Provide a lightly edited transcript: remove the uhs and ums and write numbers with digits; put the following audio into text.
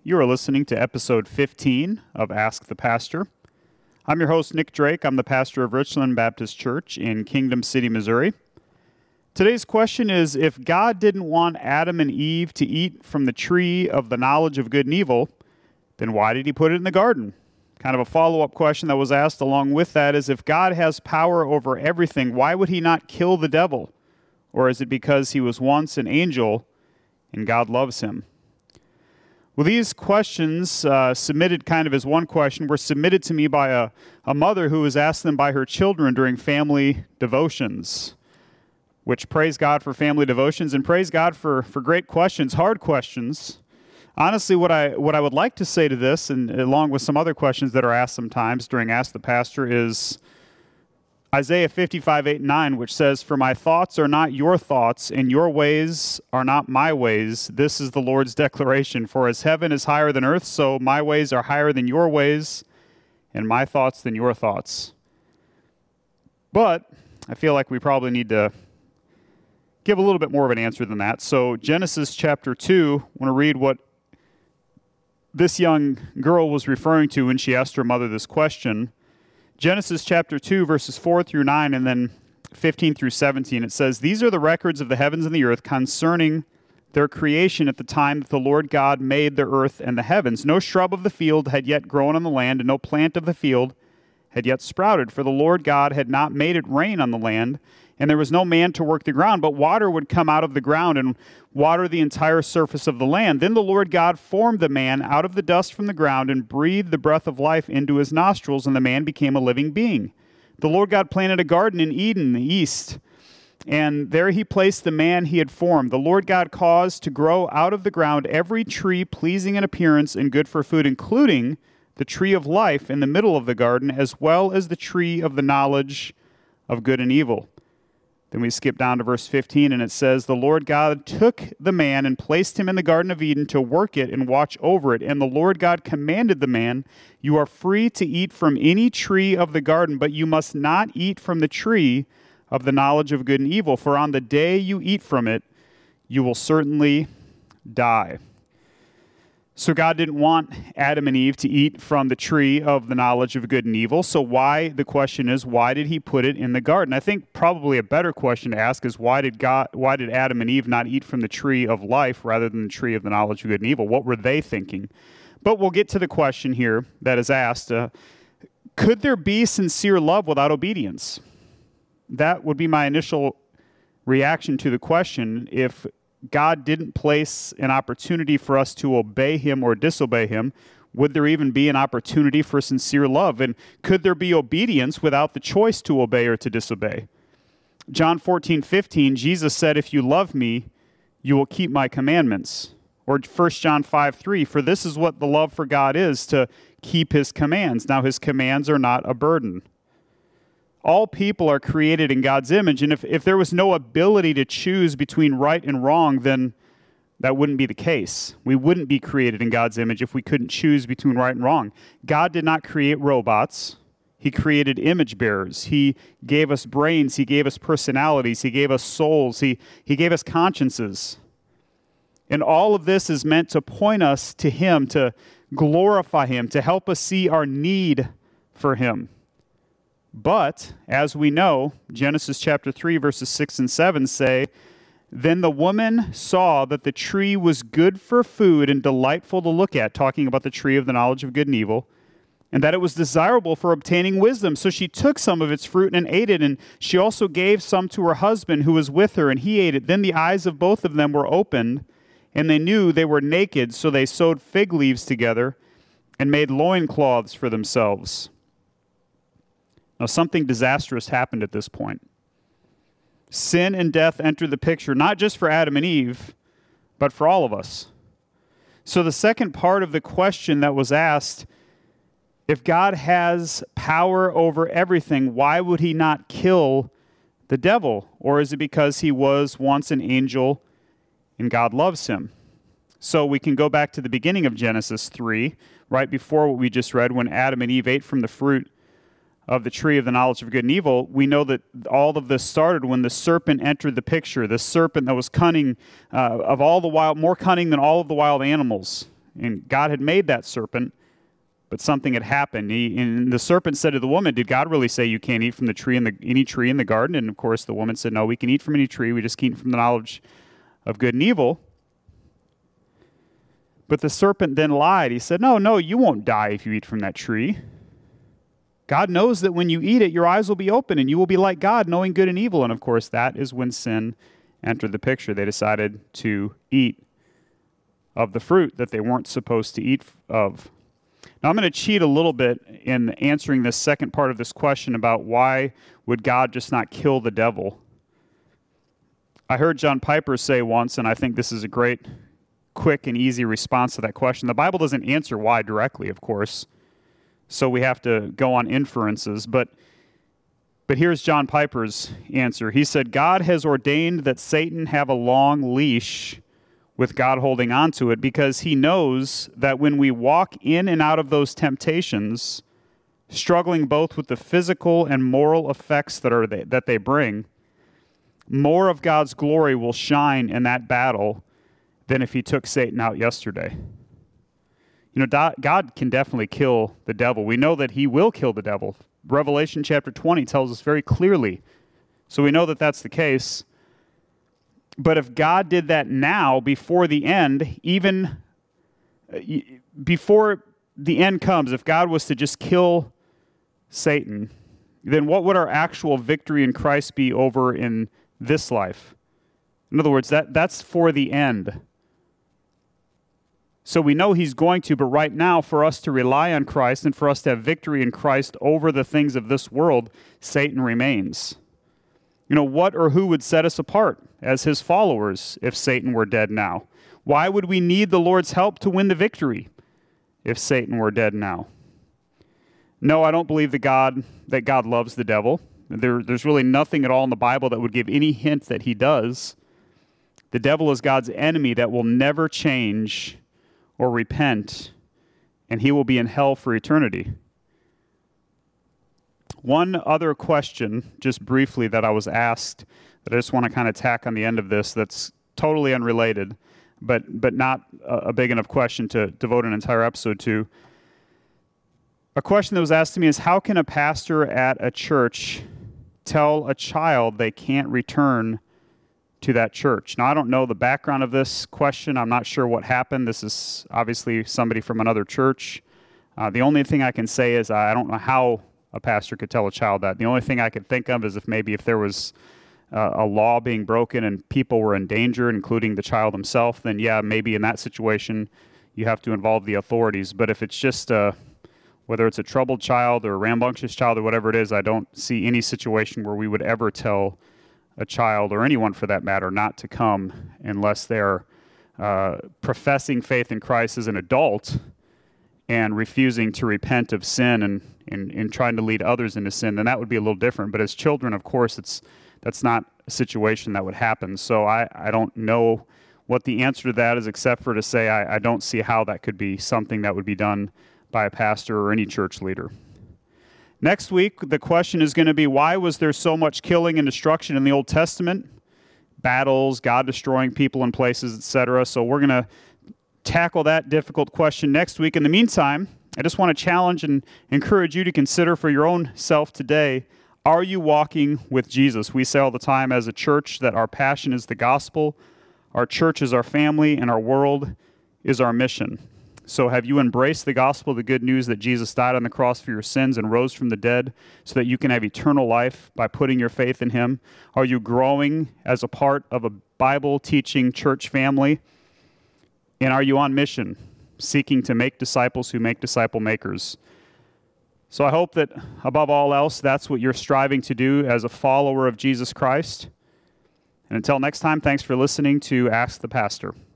You are listening to episode 15 of Ask the Pastor. I'm your host, Nick Drake. I'm the pastor of Richland Baptist Church in Kingdom City, Missouri. Today's question is, if God didn't want Adam and Eve to eat from the tree of the knowledge of good and evil, then why did he put it in the garden? Kind of a follow-up question that was asked along with that is, if God has power over everything, why would he not kill the devil? Or is it because he was once an angel and God loves him? Well, these questions, submitted kind of as one question, were submitted to me by a mother who was asked them by her children during family devotions, which praise God for family devotions and praise God for great questions, hard questions. Honestly, what I would like to say to this, and along with some other questions that are asked sometimes during Ask the Pastor, is Isaiah 55:8-9, which says, "For my thoughts are not your thoughts, and your ways are not my ways. This is the Lord's declaration. For as heaven is higher than earth, so my ways are higher than your ways, and my thoughts than your thoughts." But I feel like we probably need to give a little bit more of an answer than that. So Genesis chapter 2, I want to read what this young girl was referring to when she asked her mother this question. Genesis chapter 2, verses 4 through 9, and then 15 through 17, it says, "These are the records of the heavens and the earth concerning their creation at the time that the Lord God made the earth and the heavens. No shrub of the field had yet grown on the land, and no plant of the field had yet sprouted, for the Lord God had not made it rain on the land, and there was no man to work the ground, but water would come out of the ground and water the entire surface of the land. Then the Lord God formed the man out of the dust from the ground and breathed the breath of life into his nostrils, and the man became a living being. The Lord God planted a garden in Eden in the east, and there he placed the man he had formed. The Lord God caused to grow out of the ground every tree pleasing in appearance and good for food, including the tree of life in the middle of the garden, as well as the tree of the knowledge of good and evil." Then we skip down to verse 15, and it says, "The Lord God took the man and placed him in the Garden of Eden to work it and watch over it. And the Lord God commanded the man, 'You are free to eat from any tree of the garden, but you must not eat from the tree of the knowledge of good and evil, for on the day you eat from it, you will certainly die.'" So God didn't want Adam and Eve to eat from the tree of the knowledge of good and evil. So the question is, why did he put it in the garden? I think probably a better question to ask is, why did Adam and Eve not eat from the tree of life rather than the tree of the knowledge of good and evil? What were they thinking? But we'll get to the question here that is asked. Could there be sincere love without obedience? That would be my initial reaction to the question. If God didn't place an opportunity for us to obey him or disobey him, would there even be an opportunity for sincere love? And could there be obedience without the choice to obey or to disobey? John 14:15, Jesus said, "If you love me, you will keep my commandments." Or 1 John 5:3, "For this is what the love for God is, to keep his commands. Now his commands are not a burden." All people are created in God's image, and if there was no ability to choose between right and wrong, then that wouldn't be the case. We wouldn't be created in God's image if we couldn't choose between right and wrong. God did not create robots. He created image bearers. He gave us brains. He gave us personalities. He gave us souls. He gave us consciences. And all of this is meant to point us to him, to glorify him, to help us see our need for him. But, as we know, Genesis chapter 3, verses 6 and 7 say, "Then the woman saw that the tree was good for food and delightful to look at," talking about the tree of the knowledge of good and evil, "and that it was desirable for obtaining wisdom. So she took some of its fruit and ate it, and she also gave some to her husband who was with her, and he ate it. Then the eyes of both of them were opened, and they knew they were naked, so they sewed fig leaves together and made loincloths for themselves." Now, something disastrous happened at this point. Sin and death entered the picture, not just for Adam and Eve, but for all of us. So the second part of the question that was asked, if God has power over everything, why would he not kill the devil? Or is it because he was once an angel and God loves him? So we can go back to the beginning of Genesis 3, right before what we just read, when Adam and Eve ate from the fruit of the tree of the knowledge of good and evil. We know that all of this started when the serpent entered the picture, the serpent that was cunning, more cunning than all of the wild animals. And God had made that serpent, but something had happened. And the serpent said to the woman, did God really say you can't eat from any tree in the garden? And of course the woman said, no, we can eat from any tree. We just can't eat from the knowledge of good and evil. But the serpent then lied. He said, no, you won't die if you eat from that tree. God knows that when you eat it, your eyes will be open and you will be like God, knowing good and evil. And of course, that is when sin entered the picture. They decided to eat of the fruit that they weren't supposed to eat of. Now, I'm going to cheat a little bit in answering this second part of this question about why would God just not kill the devil. I heard John Piper say once, and I think this is a great, quick, and easy response to that question. The Bible doesn't answer why directly, of course, so we have to go on inferences. But here's John Piper's answer. He said, God has ordained that Satan have a long leash with God holding on to it, because he knows that when we walk in and out of those temptations, struggling both with the physical and moral effects that they bring, more of God's glory will shine in that battle than if he took Satan out yesterday. You know, God can definitely kill the devil. We know that he will kill the devil. Revelation chapter 20 tells us very clearly. So we know that that's the case. But if God did that now, before the end, even before the end comes, if God was to just kill Satan, then what would our actual victory in Christ be over in this life? In other words, that's for the end. So we know he's going to, but right now, for us to rely on Christ and for us to have victory in Christ over the things of this world, Satan remains. You know, what or who would set us apart as his followers if Satan were dead now? Why would we need the Lord's help to win the victory if Satan were dead now? No, I don't believe that God loves the devil. There's really nothing at all in the Bible that would give any hint that he does. The devil is God's enemy that will never change or repent, and he will be in hell for eternity. One other question, just briefly, that I was asked, that I just want to kind of tack on the end of this, that's totally unrelated, but not a big enough question to devote an entire episode to. A question that was asked to me is, how can a pastor at a church tell a child they can't return to that church? Now, I don't know the background of this question. I'm not sure what happened. This is obviously somebody from another church. The only thing I can say is I don't know how a pastor could tell a child that. The only thing I could think of is if there was a law being broken and people were in danger, including the child himself, then yeah, maybe in that situation you have to involve the authorities. But if it's just whether it's a troubled child or a rambunctious child or whatever it is, I don't see any situation where we would ever tell a child, or anyone for that matter, not to come unless they're professing faith in Christ as an adult and refusing to repent of sin and trying to lead others into sin. Then that would be a little different. But as children, of course, that's not a situation that would happen. So I don't know what the answer to that is, except for to say I don't see how that could be something that would be done by a pastor or any church leader. Next week, the question is going to be, why was there so much killing and destruction in the Old Testament? Battles, God destroying people and places, etc. So we're going to tackle that difficult question next week. In the meantime, I just want to challenge and encourage you to consider for your own self today, are you walking with Jesus? We say all the time as a church that our passion is the gospel, our church is our family, and our world is our mission. So have you embraced the gospel, the good news that Jesus died on the cross for your sins and rose from the dead so that you can have eternal life by putting your faith in him? Are you growing as a part of a Bible-teaching church family? And are you on mission, seeking to make disciples who make disciple makers? So I hope that above all else, that's what you're striving to do as a follower of Jesus Christ. And until next time, thanks for listening to Ask the Pastor.